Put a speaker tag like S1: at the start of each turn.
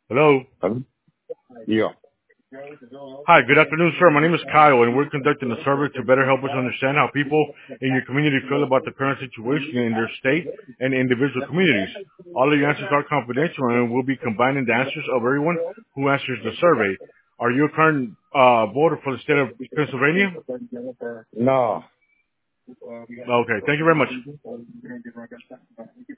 S1: Hello.
S2: Hello? Yeah.
S1: Hi, good afternoon, sir. My name is Kyle, and we're conducting a survey to better help us understand how people in your community feel about the current situation in their state and individual communities. All of your answers are confidential, and we'll be combining the answers of everyone who answers the survey. Are you a current voter for the state of Pennsylvania?
S2: No.
S1: Okay, thank you very much.